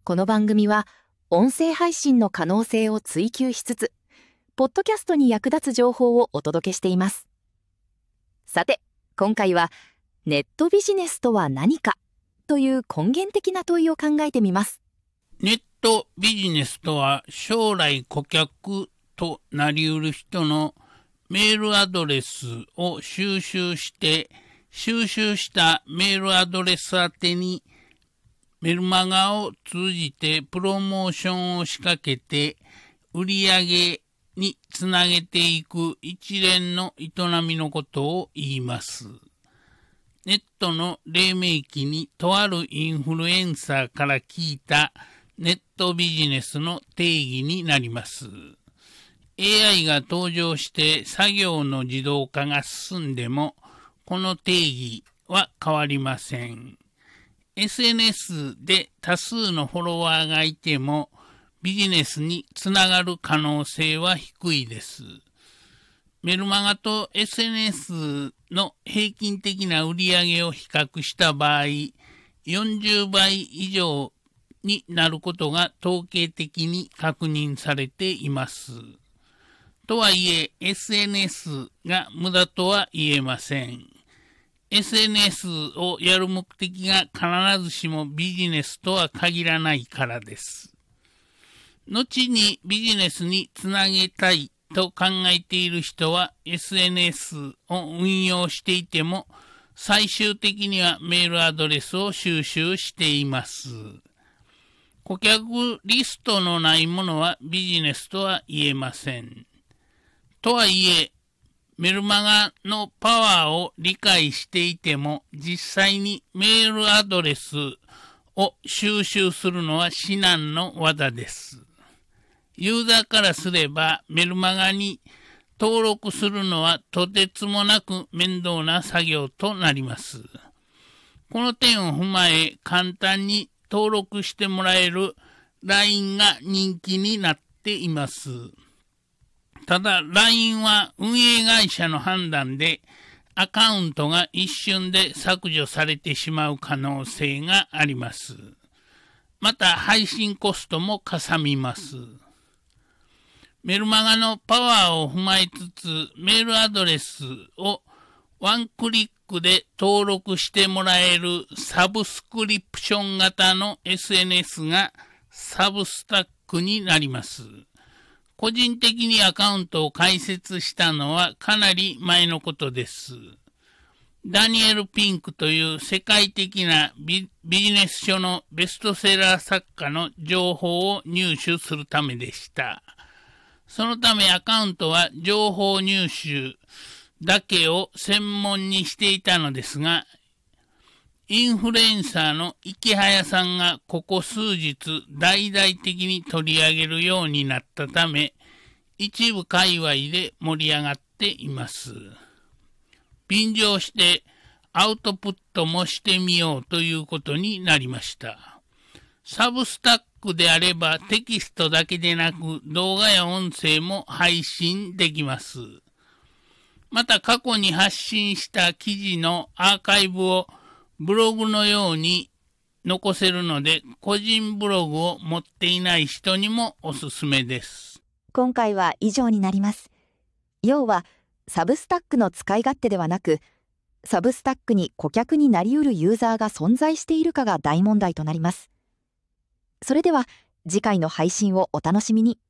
この番組は音声配信の可能性を追求しつつ、ポッドキャストに役立つ情報をお届けしています。さて、今回はネットビジネスとは何かという根源的な問いを考えてみます。 ネットビジネスとは、将来顧客となりうる人のメールアドレスを収集して、収集したメールアドレス宛てにメルマガを通じてプロモーションを仕掛けて売り上げにつなげていく一連の営みのことを言います。ネットの黎明期にとあるインフルエンサーから聞いたネットビジネスの定義になります。AI が登場して作業の自動化が進んでも、この定義は変わりません。SNS で多数のフォロワーがいても、ビジネスにつながる可能性は低いです。メルマガと SNS の平均的な売上を比較した場合、40倍以上になることが統計的に確認されています。とはいえ、SNS が無駄とは言えません。SNS をやる目的が必ずしもビジネスとは限らないからです。後にビジネスにつなげたいと考えている人は SNS を運用していても、最終的にはメールアドレスを収集しています。顧客リストのないものはビジネスとは言えません。とはいえ、メルマガのパワーを理解していても、実際にメールアドレスを収集するのは至難の業です。ユーザーからすれば、メルマガに登録するのはとてつもなく面倒な作業となります。この点を踏まえ、簡単に登録してもらえる LINE が人気になっています。ただ、LINE は運営会社の判断でアカウントが一瞬で削除されてしまう可能性があります。また、配信コストもかさみます。メルマガのパワーを踏まえつつ、メールアドレスをワンクリックで登録してもらえるサブスクリプション型の SNS がサブスタックになります。個人的にアカウントを開設したのはかなり前のことです。ダニエル・ピンクという世界的なビジネス書のベストセラー作家の情報を入手するためでした。そのためアカウントは情報入手だけを専門にしていたのですが、インフルエンサーの池早さんがここ数日大々的に取り上げるようになったため、一部界隈で盛り上がっています。便乗してアウトプットもしてみようということになりました。サブスタックであればテキストだけでなく動画や音声も配信できます。また過去に発信した記事のアーカイブをブログのように残せるので、個人ブログを持っていない人にもおすすめです。 今回は以上になります。要は、サブスタックの使い勝手ではなく、サブスタックに顧客になりうるユーザーが存在しているかが大問題となります。それでは、次回の配信をお楽しみに。